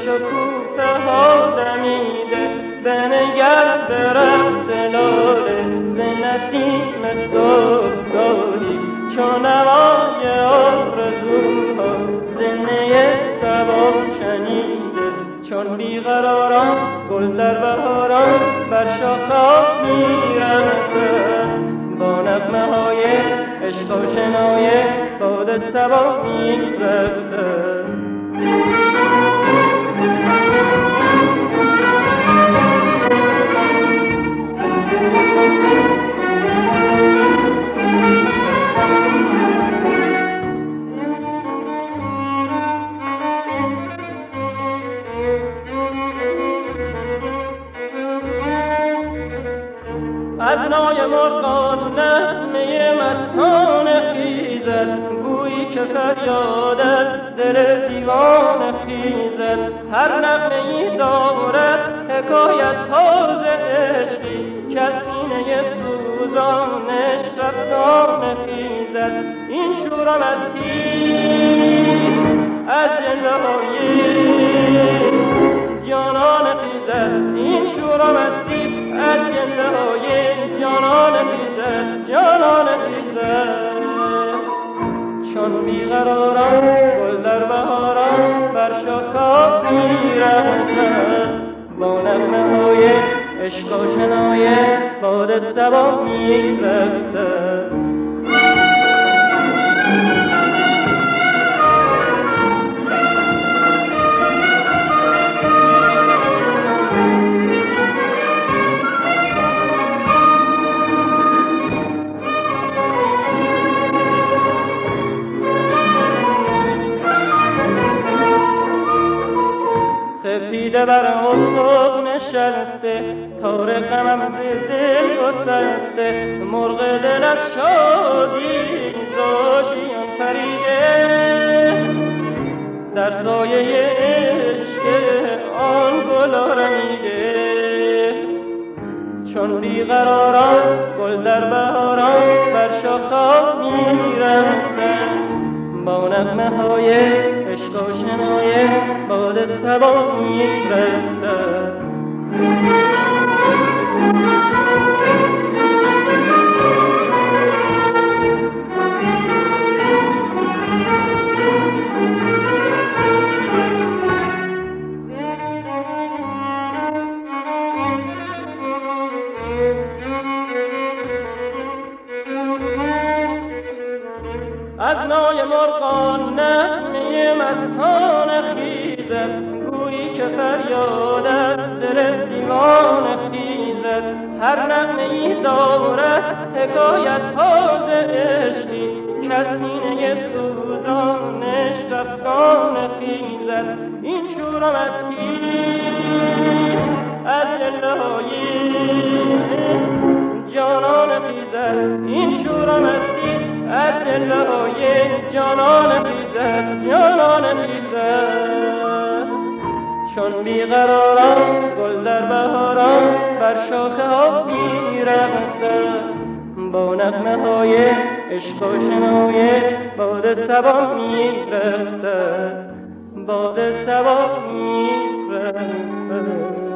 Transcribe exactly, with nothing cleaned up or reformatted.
شکوفه ها دمیده، بنگر به رقص لاله ز نسیم صبحگاهی، چون نوای آرزوها ز نی صبا شنیده، چون بیقراران گل در بهاران بر شاخه‌ها می‌رقصد، با نغمه‌های عشق و شنای باد صبا می‌رقصد. از نای مرغان نغمه مستان خیزد، گویی که فریاد از دل دیوانه خیزد. هر نغمه‌ای دارد حکایت‌ها ز عشقی، که از سینه سوزان عشق افسانه خیزد. این شور و مستی از جلوه‌های جانان خیزد، این شور و مستی از جلوه‌های جانان خیزد، جانان خیزد. چون بیقراران گل در بهاران بر شاخه‌ها می‌رقصد، با نغمه‌های عشق و شنای باد صبا می‌رقصد. سپیده بر افق نشسته، تار غمم ز دل گسسته، مرغ دل از شادی زاشیان پریده، در سایه عشق آن گل رمیده. چون بیقراران گل در بهاران بر شاخه‌ها می‌رقصد، با نغمه‌های عشق و شنای باد صبا می‌رقصد. از نای مرغان نغمه مستان خیزد، گویی که فریاد از دل دیوانه خیزد. هر نغمه‌ای دارد حکایت‌ها ز عشقی، که از سینه سوزان عشق افسانه خیزد. این شور و مستی از جلوه‌های جانان خیزد، این شور و مستی از جلوه‌های جانان خیزد، جانان خیزد. چون بیقراران گل در بهاران بر شاخه‌ها می‌رقصد، با نغمه‌های عشق و شنای باد صبا می‌رقصد، باد صبا می‌رقصد.